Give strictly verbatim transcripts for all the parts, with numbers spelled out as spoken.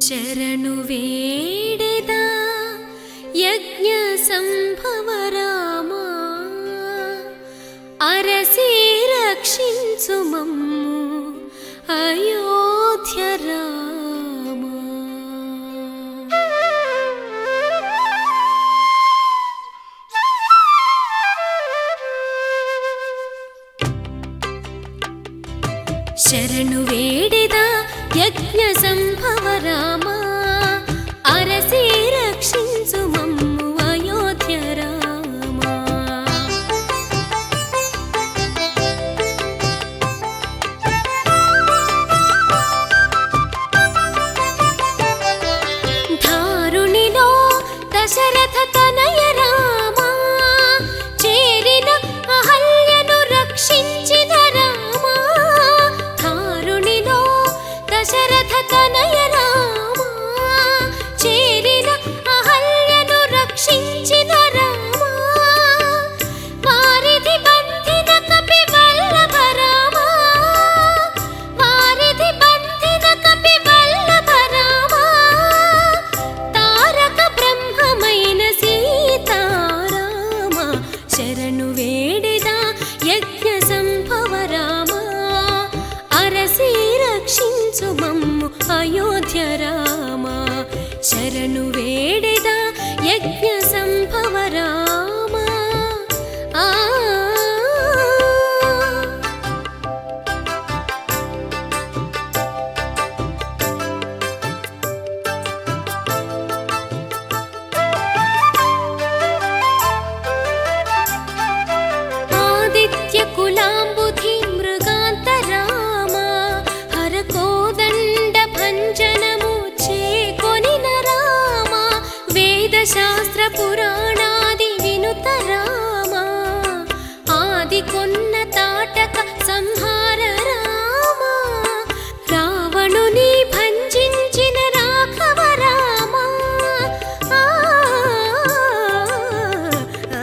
శరణు వేడెదా యజ్ఞ సంభవ రామా, అరసి రక్షించు మమ్ము అయోధ్య రామా. శరణు వేడెదా యజ్ఞ సంభవ రామా, అరసి రక్షించు మమ్ము అయోధ్య రామా. ధారునిలో దశరథ తనయ రామా, చేరిన అహల్యను రక్షించిన రామా. ధారునిలో దశరథ తనయ రామా, చేరిన అహల్యను రక్షించిన రామా. వారిధి బంధిన కపి వల్లభ రామా, వారిధి బంధిన కపి వల్లభ రామా. తారక బ్రహ్మమైన సీతారామ, శరణు వేడెదా యజ్ఞ సంభవ రామా, అరసి రక్షించు మమ్ము అయోధ్య రామా. శరణు వేడెదా యజ్ఞ సంభవ రామా. ఆ ఆదిత్య కులాంబుధి మృగాంత రామా, హర కోదండ భంజనము చేకొనిన రామా. వేద శాస్త్ర పురాణాది వినుత రామా, ఆది కొన్న తాటక సంహార రామా. రావణుని భంజించిన రాఘవ రామా. ఆ ఆ,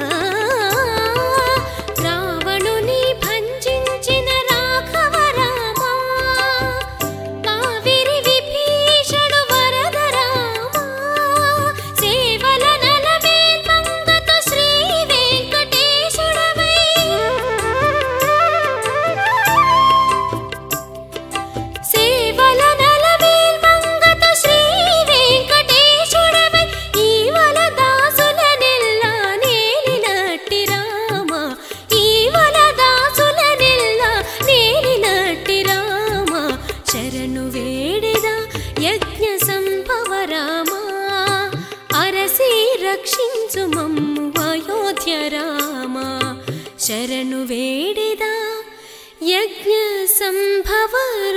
రావణుని భంజించిన రాఘవ రామా. కావిరి విభీషణు వరద రామా, సేవల నలమేల్మంగతో శ్రీ వెంకటేశుడవై. సేవల నలమేల్మంగతో శ్రీ వెంకటేశుడవై, ఈవల దాసులనెల్లా నేలినట్టి రామా. ఈవల దాసులనెల్లా నేలినట్టి రామా. శరణు వేడెదా యజ్ఞ సంభవ రామా, అరసి రక్షించు మమ్ము అయోధ్య రామా. శరణు వేడెదా యజ్ఞ సంభవ